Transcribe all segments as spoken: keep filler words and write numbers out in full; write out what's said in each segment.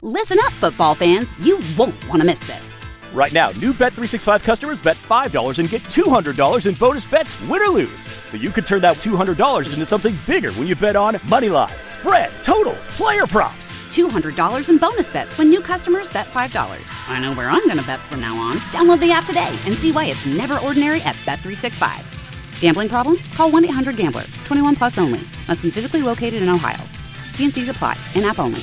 Listen up, football fans. You won't want to miss this. Right now, new Bet three sixty-five customers bet five dollars and get two hundred dollars in bonus bets, win or lose. So you could turn that two hundred dollars into something bigger when you bet on money line, spread, totals, player props. two hundred dollars in bonus bets when new customers bet five dollars. I know where I'm going to bet from now on. Download the app today and see why it's never ordinary at Bet three sixty-five. Gambling problem? Call one eight hundred gambler. twenty-one plus only. Must be physically located in Ohio. T and C's apply. In-app only.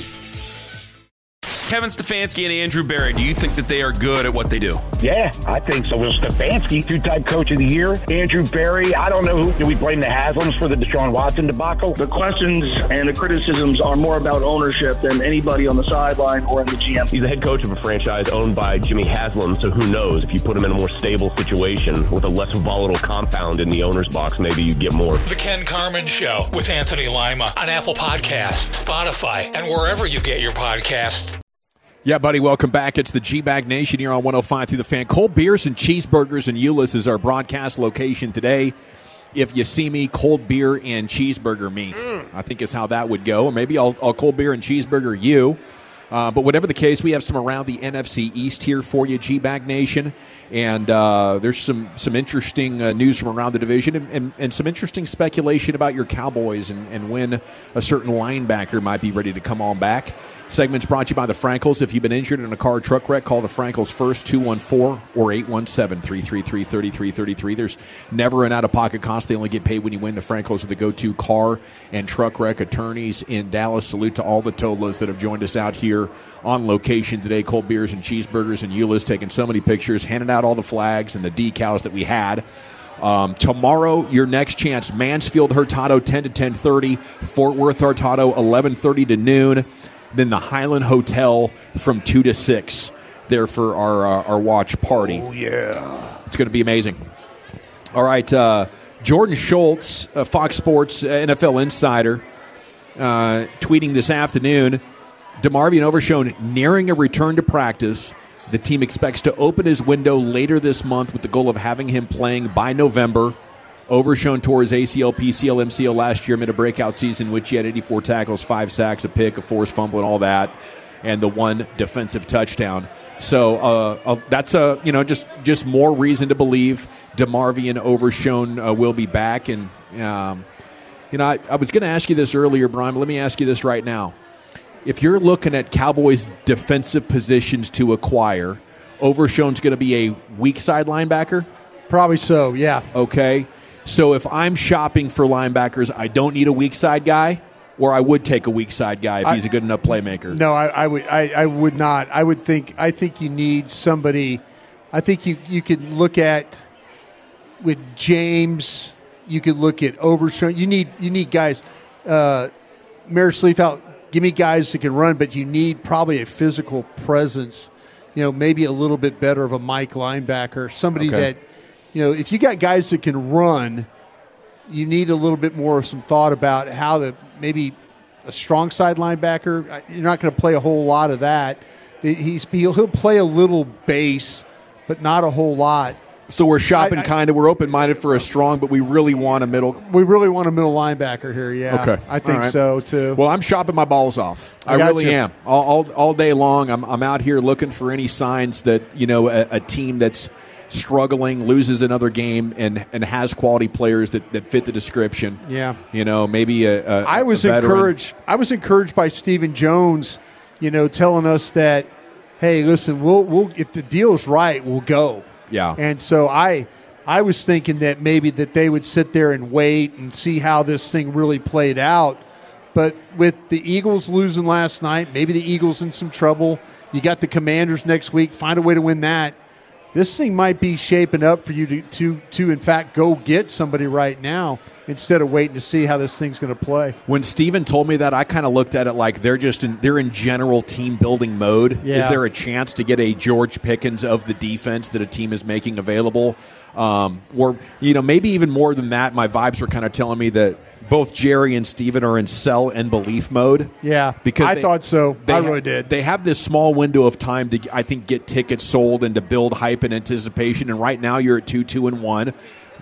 Kevin Stefanski and Andrew Berry, do you think that they are good at what they do? Yeah, I think so. Well, Stefanski, two-time coach of the year. Andrew Berry, I don't know who. Do we blame the Haslams for the Deshaun Watson debacle? The questions and the criticisms are more about ownership than anybody on the sideline or in the G M. He's the head coach of a franchise owned by Jimmy Haslam, so who knows? If you put him in a more stable situation with a less volatile compound in the owner's box, maybe you get more. The Ken Carman Show with Anthony Lima on Apple Podcasts, Spotify, and wherever you get your podcasts. Yeah, buddy, welcome back. It's the G-Bag Nation here on one oh five through the Fan. Cold Beers and Cheeseburgers in Euless is our broadcast location today. If you see me, cold beer and cheeseburger me. Mm. I think is how that would go. Or maybe I'll, I'll cold beer and cheeseburger you. Uh, but whatever the case, we have some around the N F C East here for you, G-Bag Nation. And uh, there's some some interesting uh, news from around the division and, and, and some interesting speculation about your Cowboys and, and when a certain linebacker might be ready to come on back. Segment's brought to you by the Frankels. If you've been injured in a car or truck wreck, call the Frankels first, two one four or eight one seven, three three three, three three three three. There's never an out-of-pocket cost. They only get paid when you win. The Frankels are the go-to car and truck wreck attorneys in Dallas. Salute to all the Tolas that have joined us out here on location today. Cold beers and cheeseburgers and Euless, taking so many pictures, handing out all the flags and the decals that we had. Um, tomorrow, your next chance, Mansfield Hurtado, ten to ten thirty. Fort Worth Hurtado, eleven thirty to noon. Then the Highland Hotel from two to six there for our uh, our watch party. Oh, yeah. It's going to be amazing. All right, uh, Jordan Schultz, uh, Fox Sports uh, N F L insider, uh, tweeting this afternoon, DeMarvion Overshown nearing a return to practice. The team expects to open his window later this month with the goal of having him playing by November. Overshown tore his A C L, P C L, M C L last year amid a breakout season in which he had eighty-four tackles, five sacks, a pick, a forced fumble, and all that, and the one defensive touchdown. So uh, uh, that's a you know just just more reason to believe DeMarvion Overshown uh, will be back. And um, you know I, I was going to ask you this earlier, Brian. But let me ask you this right now: if you're looking at Cowboys' defensive positions to acquire, Overshown's going to be a weak side linebacker? Probably so. Yeah. Okay. So if I'm shopping for linebackers, I don't need a weak side guy, or I would take a weak side guy if I, he's a good enough playmaker. No, I, I would. I, I would not. I would think. I think you need somebody. I think you you could look at with James. You could look at Overshown. You need you need guys. Uh, Maris Leaf out. Give me guys that can run, but you need probably a physical presence. You know, maybe a little bit better of a Mike linebacker. Somebody okay. that. You know, if you got guys that can run, you need a little bit more of some thought about how to maybe a strong side linebacker. You're not going to play a whole lot of that. He's he'll, he'll play a little base, but not a whole lot. So we're shopping kind of. We're open-minded for a strong, but we really want a middle. We really want a middle linebacker here, yeah. Okay. I think right. so, too. Well, I'm shopping my balls off. I, I really you. am. All, all all day long, I'm I'm out here looking for any signs that, you know, a, a team that's struggling, loses another game, and and has quality players that, that fit the description. Yeah, you know, maybe a. a I was a encouraged. I was encouraged by Stephen Jones, you know, telling us that, hey, listen, we'll we'll if the deal's right, we'll go. Yeah, and so I, I was thinking that maybe that they would sit there and wait and see how this thing really played out. But with the Eagles losing last night, maybe the Eagles in some trouble. You got the Commanders next week. Find a way to win that. This thing might be shaping up for you to, to, to, in fact, go get somebody right now instead of waiting to see how this thing's going to play. When Steven told me that, I kind of looked at it like they're just in, they're in general team-building mode. Yeah. Is there a chance to get a George Pickens of the defense that a team is making available? Um, or, you know, maybe even more than that, my vibes were kind of telling me that both Jerry and Steven are in sell and belief mode. Yeah, because I they, thought so. I really ha- did. They have this small window of time to, I think, get tickets sold and to build hype and anticipation. And right now, you're at two, two, and one.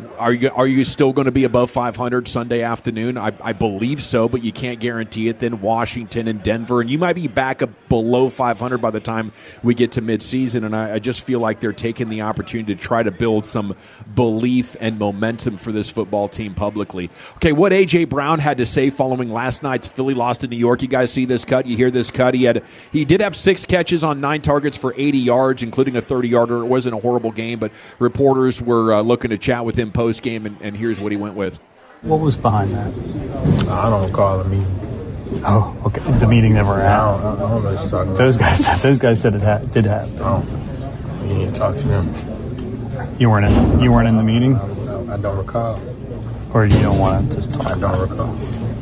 Are you are you still going to be above five hundred Sunday afternoon? I, I believe so, but you can't guarantee it. Then Washington and Denver, and you might be back up below five hundred by the time we get to midseason. And I, I just feel like they're taking the opportunity to try to build some belief and momentum for this football team publicly. Okay, what A J. Brown had to say following last night's Philly loss to New York. You guys see this cut? You hear this cut? He had he did have six catches on nine targets for eighty yards, including a thirty-yarder. It wasn't a horrible game, but reporters were uh, looking to chat with him post-game, and, and here's what he went with. What was behind that? I don't recall the meeting. Oh, okay. The meeting never happened. I don't, I don't know what you're talking about. Those guys, those guys said it ha- did happen. Oh, you need to talk to them. You weren't in. You weren't in the meeting, I don't recall. or you don't want to just talk. I don't recall.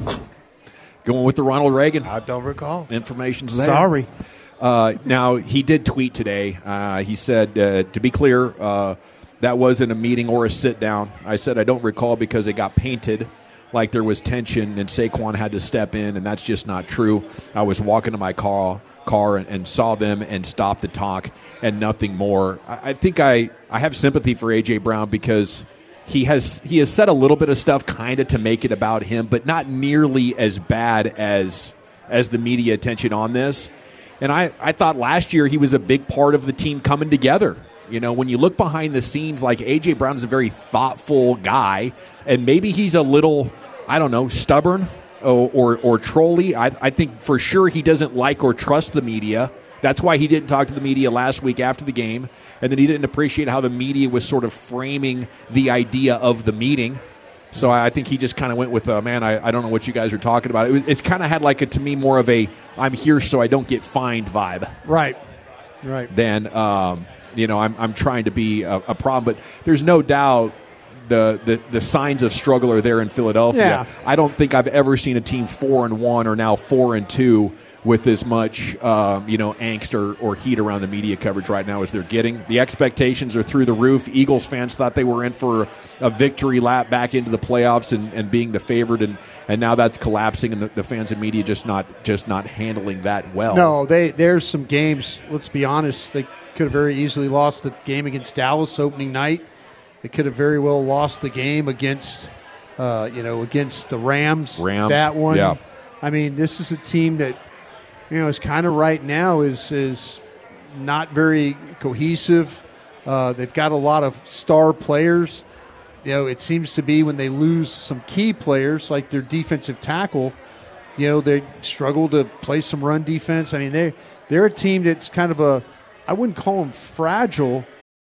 Going with the Ronald Reagan. I don't recall. Information's there. Sorry. Uh, now, he did tweet today. Uh, he said, uh, to be clear, uh, that wasn't a meeting or a sit-down. I said I don't recall because it got painted like there was tension and Saquon had to step in, and that's just not true. I was walking to my car car and, and saw them and stopped to talk and nothing more. I, I think I, I have sympathy for A J. Brown because he has he has said a little bit of stuff kind of to make it about him, but not nearly as bad as as the media attention on this. And I, I thought last year he was a big part of the team coming together. You know, when you look behind the scenes, like A J. Brown is a very thoughtful guy, and maybe he's a little, I don't know, stubborn or or, or trolly. I, I think for sure he doesn't like or trust the media. That's why he didn't talk to the media last week after the game, and then he didn't appreciate how the media was sort of framing the idea of the meeting. So I think he just kind of went with, uh, man, I, I don't know what you guys are talking about. It was, it's kind of had like a, to me, more of a I'm here so I don't get fined vibe. Right, right. Than, um, you know, I'm I'm trying to be a, a problem. But there's no doubt the, the, the signs of struggle are there in Philadelphia. Yeah. I don't think I've ever seen a team four and one or now four and two with as much, um, you know, angst or, or heat around the media coverage right now as they're getting. The expectations are through the roof. Eagles fans thought they were in for a victory lap back into the playoffs and, and being the favorite, and, and now that's collapsing, and the, the fans and media just not just not handling that well. No, they there's some games, let's be honest, they could have very easily lost the game against Dallas opening night. They could have very well lost the game against, uh, you know, against the Rams. Rams, that one. yeah. I mean, this is a team that, you know, is kind of right now is is not very cohesive. Uh, they've got a lot of star players. You know, it seems to be when they lose some key players, like their defensive tackle, you know, they struggle to play some run defense. I mean, they they're a team that's kind of a, I wouldn't call them fragile.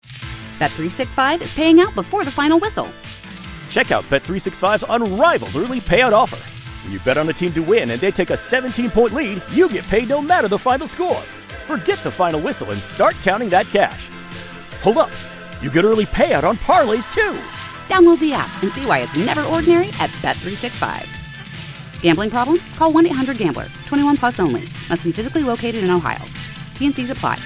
Bet three sixty-five is paying out before the final whistle. Check out Bet three sixty-five's unrivaled early payout offer. When you bet on a team to win and they take a seventeen-point lead, you get paid no matter the final score. Forget the final whistle and start counting that cash. Hold up. You get early payout on parlays, too. Download the app and see why it's never ordinary at Bet three sixty-five. Gambling problem? Call one eight hundred gambler. twenty-one plus only. Must be physically located in Ohio. T N Cs apply.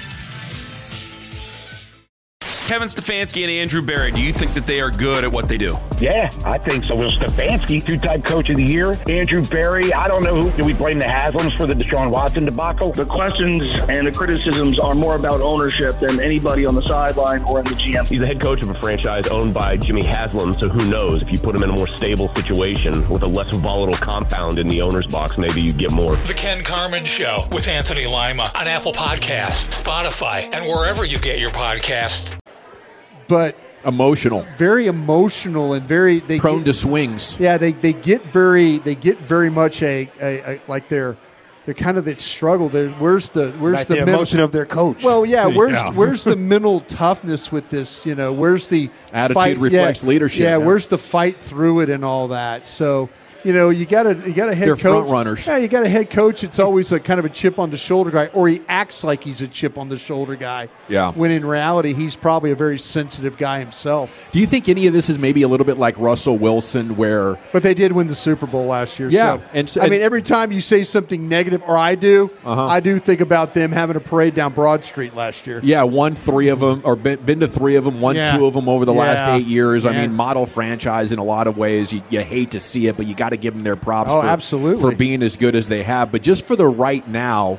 Kevin Stefanski and Andrew Berry, do you think that they are good at what they do? Yeah, I think so. Will Stefanski, two-time coach of the year. Andrew Berry, I don't know who. Do we blame the Haslams for the Deshaun Watson debacle? The questions and the criticisms are more about ownership than anybody on the sideline or in the G M. He's the head coach of a franchise owned by Jimmy Haslam, so who knows? If you put him in a more stable situation with a less volatile compound in the owner's box, maybe you get more. The Ken Carman Show with Anthony Lima on Apple Podcasts, Spotify, and wherever you get your podcasts. But emotional, very emotional, and very they prone get, to swings. Yeah, they, they get very they get very much a, a, a like they're they're kind of that struggle. They're, where's the where's like the, the mental, emotion of their coach? Well, yeah, where's yeah. where's the mental toughness with this? You know, where's the attitude fight, reflects yeah, leadership? Yeah, now. where's the fight through it and all that? So. You know, you got a you got a head They're coach. front runners. Yeah, you got a head coach. It's always a kind of a chip on the shoulder guy, or he acts like he's a chip on the shoulder guy. Yeah. When in reality, he's probably a very sensitive guy himself. Do you think any of this is maybe a little bit like Russell Wilson, where? But they did win the Super Bowl last year. Yeah, so, and so, I mean, every time you say something negative, or I do, uh-huh. I do think about them having a parade down Broad Street last year. Yeah, won three of them, or been, been to three of them, won yeah. two of them over the yeah. last eight years. Yeah. I mean, model franchise in a lot of ways. You, you hate to see it, but you got to give them their props. Oh, for, absolutely. for being as good as they have. But just for the right now,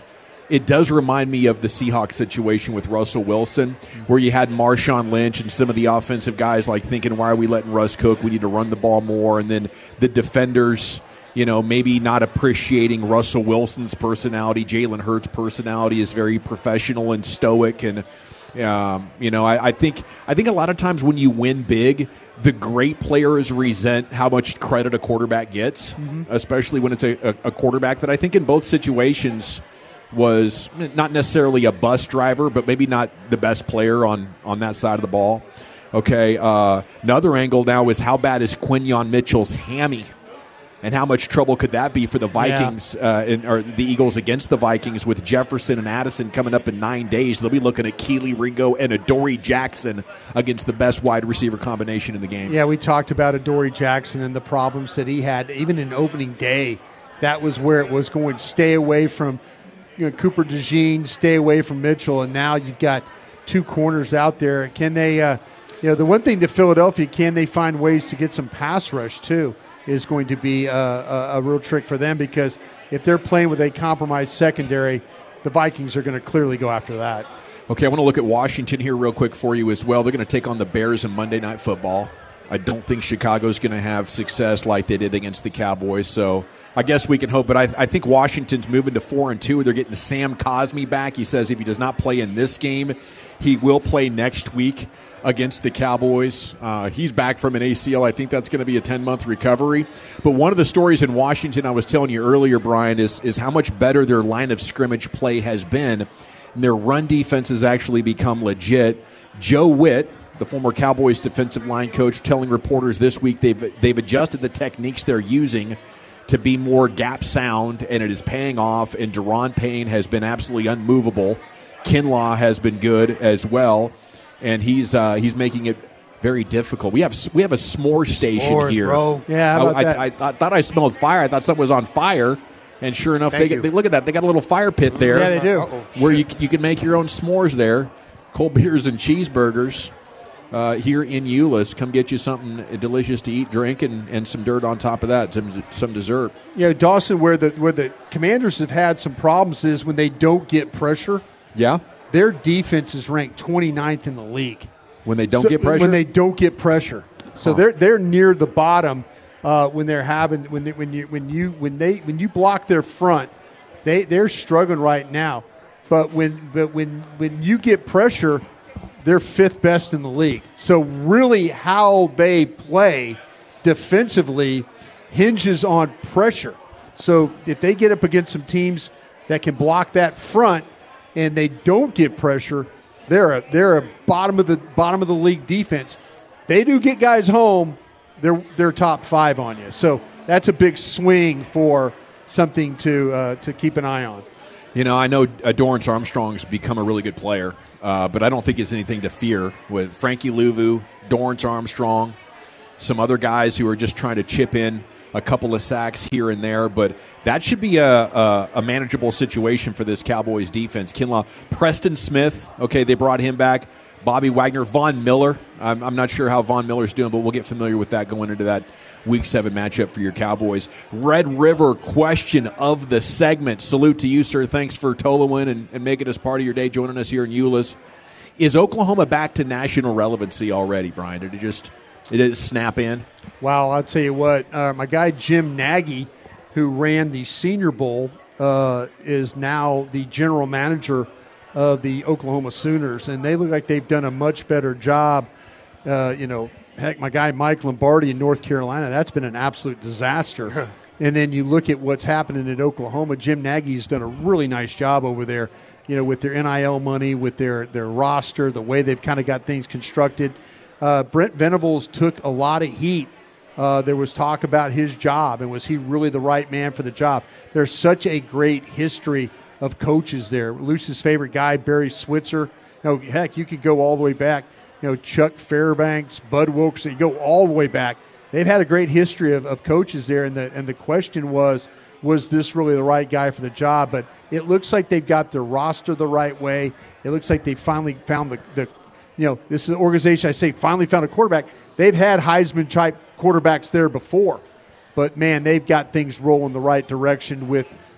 it does remind me of the Seahawks situation with Russell Wilson, where you had Marshawn Lynch and some of the offensive guys like thinking, why are we letting Russ cook? We need to run the ball more. And then the defenders, you know, maybe not appreciating Russell Wilson's personality. Jalen Hurts' personality is very professional and stoic. And, um, you know, I, I think I think a lot of times when you win big, the great players resent how much credit a quarterback gets, mm-hmm. especially when it's a, a, a quarterback that I think in both situations was not necessarily a bus driver, but maybe not the best player on, on that side of the ball. Okay, uh, another angle now is how bad is Quinyon Mitchell's hammy, and how much trouble could that be for the Vikings yeah. uh, in, or the Eagles against the Vikings with Jefferson and Addison coming up in nine days? They'll be looking at Keely Ringo and Adoree Jackson against the best wide receiver combination in the game. Yeah, we talked about Adoree Jackson and the problems that he had. Even in opening day, that was where it was going. Stay away from you know, Cooper DeJean, stay away from Mitchell, and now you've got two corners out there. Can they, uh, you know, the one thing to Philadelphia, can they find ways to get some pass rush too, is going to be a, a, a real trick for them, because if they're playing with a compromised secondary, the Vikings are going to clearly go after that. Okay, I want to look at Washington here real quick for you as well. They're going to take on the Bears in Monday Night Football. I don't think Chicago's going to have success like they did against the Cowboys, so I guess we can hope. But I, I think Washington's moving to four and two. They're getting Sam Cosmi back. He says if he does not play in this game, he will play next week against the Cowboys. Uh, he's back from an A C L. I think that's going to be a ten-month recovery. But one of the stories in Washington I was telling you earlier, Brian, is, is how much better their line of scrimmage play has been. And their run defense has actually become legit. Joe Witt, the former Cowboys defensive line coach, telling reporters this week they've they've adjusted the techniques they're using to be more gap sound, and it is paying off, and Daron Payne has been absolutely unmovable. Kinlaw has been good as well, and he's uh, he's making it very difficult. We have we have a s'more station S'mores, here. Bro. Yeah, how about I, that? I, I, I thought I smelled fire. I thought something was on fire. And sure enough, they, get, they look at that. They got a little fire pit there. Yeah, they do. Uh-oh, where you you can make your own s'mores there. Cold beers and cheeseburgers uh, here in Euless. Come get you something delicious to eat, drink, and, and some dirt on top of that, some some dessert. Yeah, you know, Dawson, where the where the Commanders have had some problems is when they don't get pressure. Yeah. Their defense is ranked twenty-ninth in the league. When they don't so, get pressure? When they don't get pressure. So huh. they're they're near the bottom uh, when they're having when they, when you when you when they when you block their front, they they're struggling right now. But when but when when you get pressure, they're fifth best in the league. So really how they play defensively hinges on pressure. So if they get up against some teams that can block that front and they don't get pressure, they're a they're a bottom of the bottom of the league defense. They do get guys home, they're they're top five on you. So that's a big swing for something to uh, to keep an eye on. You know, I know uh, Dorrance Armstrong's become a really good player, uh, but I don't think it's anything to fear with Frankie Luvu, Dorrance Armstrong, some other guys who are just trying to chip in a couple of sacks here and there. But that should be a, a, a manageable situation for this Cowboys defense. Kinlaw, Preston Smith, okay, they brought him back. Bobby Wagner, Von Miller. I'm, I'm not sure how Von Miller's doing, but we'll get familiar with that going into that Week seven matchup for your Cowboys. Red River question of the segment. Salute to you, sir. Thanks for Tolowin and, and making us part of your day, joining us here in Euless. Is Oklahoma back to national relevancy already, Brian? Did it just did it snap in? Well, I'll tell you what. Uh, my guy Jim Nagy, who ran the Senior Bowl, uh, is now the general manager of the Oklahoma Sooners, and they look like they've done a much better job. Uh, you know, heck, my guy Mike Lombardi in North Carolina, that's been an absolute disaster. And then you look at what's happening in Oklahoma. Jim Nagy's done a really nice job over there, you know, with their N I L money, with their, their roster, the way they've kind of got things constructed. Uh, Brent Venables took a lot of heat. Uh, there was talk about his job, and was he really the right man for the job? There's such a great history of coaches there. Luce's favorite guy, Barry Switzer. You know, heck, you could go all the way back. You know, Chuck Fairbanks, Bud Wilkerson, you go all the way back. They've had a great history of, of coaches there, and the and the question was, was this really the right guy for the job? But it looks like they've got their roster the right way. It looks like they finally found the, the you know, this is an organization, I say, finally found a quarterback. They've had Heisman-type quarterbacks there before. But, man, they've got things rolling the right direction with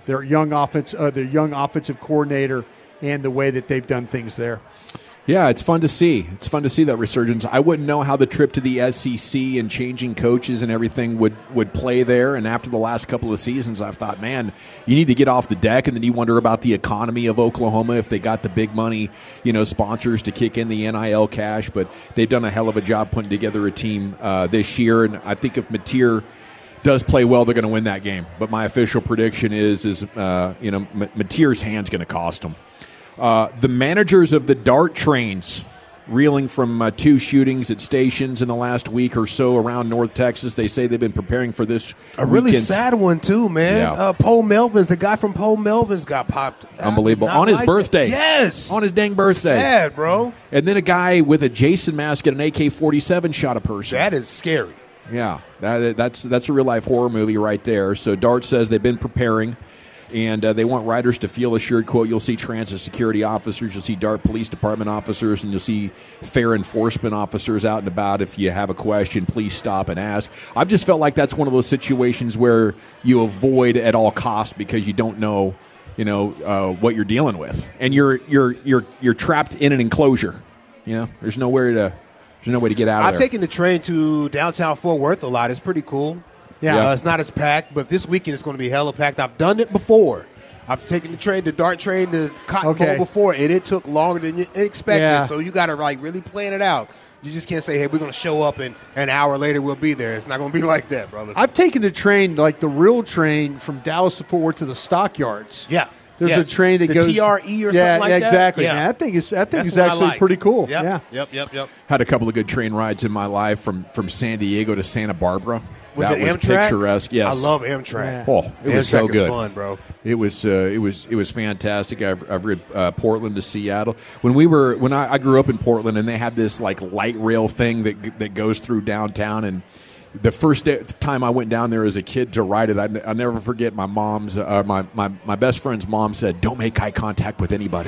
their young offense, uh, their young offensive coordinator, and the way that they've done things there. Yeah, it's fun to see. It's fun to see that resurgence. I wouldn't know how the trip to the S E C and changing coaches and everything would, would play there. And after the last couple of seasons, I've thought, man, you need to get off the deck. And then you wonder about the economy of Oklahoma, if they got the big money, you know, sponsors to kick in the N I L cash. But they've done a hell of a job putting together a team uh, this year. And I think if Mateer does play well, they're going to win that game. But my official prediction is, is uh, you know, Mateer's hand's going to cost them. Uh, the managers of the DART trains, reeling from uh, two shootings at stations in the last week or so around North Texas. They say they've been preparing for this. A really weekend's. sad one, too, man. Yeah. Uh, Paul Melvins, the guy from Paul Melvins got popped. Unbelievable. On his like birthday. It. Yes. On his dang birthday. Sad, bro. And then a guy with a Jason mask and an A K forty-seven shot a person. That is scary. Yeah, that, that's, that's a real-life horror movie right there. So DART says they've been preparing. And uh, they want riders to feel assured, quote, you'll see transit security officers, you'll see DART Police Department officers, and you'll see fair enforcement officers out and about. If you have a question, please stop and ask. I've just felt like that's one of those situations where you avoid at all costs because you don't know, you know, uh, what you're dealing with. And you're you're you're you're trapped in an enclosure. You know, there's nowhere to there's no way to get out of I've there. taken the train to downtown Fort Worth a lot. It's pretty cool. Yeah. Uh, it's not as packed, but this weekend it's going to be hella packed. I've done it before. I've taken the train, the DART train to Cotton Okay. Bowl before, and it took longer than you expected. Yeah. So you got to like really plan it out. You just can't say, hey, we're going to show up and an hour later we'll be there. It's not going to be like that, brother. I've taken the train, like the real train, from Dallas to Fort Worth to the stockyards. Yeah. There's Yes. a train that The goes T R E or yeah, something like yeah, that? exactly. Yeah. Man, that thing is that thing That's is what I actually like. pretty cool. Yep. Yeah. Yep, yep, yep. Had a couple of good train rides in my life from, from San Diego to Santa Barbara. Was that it was Amtrak? picturesque. Yes, I love Amtrak. Oh, it was Amtrak so is good. fun, bro. It was uh, it was it was fantastic. I've, I've read uh, Portland to Seattle. When we were when I, I grew up in Portland, and they had this like light rail thing that that goes through downtown. And the first day, time I went down there as a kid to ride it, I, I'll never forget. My mom's uh, my, my my best friend's mom said, "Don't make eye contact with anybody."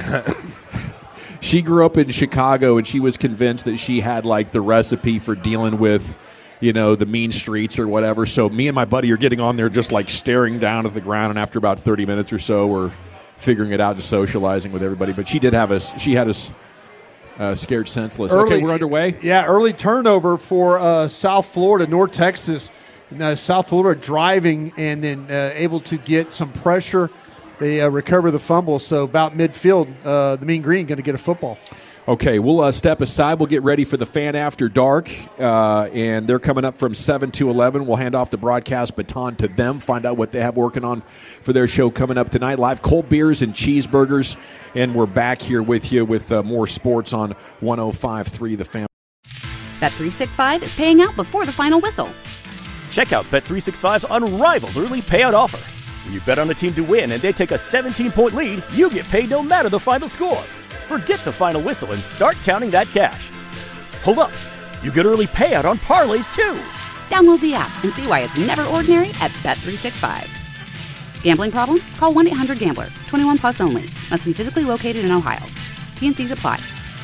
She grew up in Chicago, and she was convinced that she had like the recipe for dealing with, you know, the mean streets or whatever. So me and my buddy are getting on there just like staring down at the ground, and after about thirty minutes or so, we're figuring it out and socializing with everybody. But she did have us, she had us uh, scared senseless. Early- okay, we're underway. Yeah, early turnover for uh, South Florida, North Texas. Uh, South Florida driving and then uh, able to get some pressure. They uh, recover the fumble. So about midfield, uh, the Mean Green going to get a football. Okay, we'll uh, step aside. We'll get ready for the Fan After Dark, uh, and they're coming up from seven to eleven. We'll hand off the broadcast baton to them, find out what they have working on for their show coming up tonight. Live cold beers and cheeseburgers, and we're back here with you with uh, more sports on one oh five point three The Fan. Bet three sixty-five is paying out before the final whistle. Check out Bet three sixty-five's unrivaled early payout offer. When you bet on a team to win and they take a seventeen-point lead, you get paid no matter the final score. Forget the final whistle and start counting that cash. Hold up. You get early payout on parlays, too. Download the app and see why it's never ordinary at Bet three sixty-five. Gambling problem? Call one eight hundred gambler. twenty-one plus only. Must be physically located in Ohio. T N Cs apply.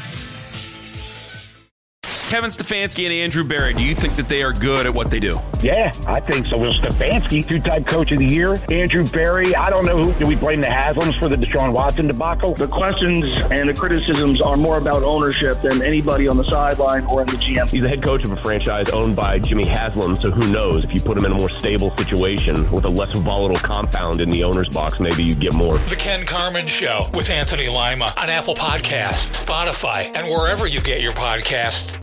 Kevin Stefanski and Andrew Berry, do you think that they are good at what they do? Yeah, I think so. Will Stefanski, two-time coach of the year. Andrew Berry, I don't know who. Do we blame the Haslams for the Deshaun Watson debacle? The questions and the criticisms are more about ownership than anybody on the sideline or in the G M. He's the head coach of a franchise owned by Jimmy Haslam, so who knows? If you put him in a more stable situation with a less volatile compound in the owner's box, maybe you get more. The Ken Carmen Show with Anthony Lima on Apple Podcasts, Spotify, and wherever you get your podcasts.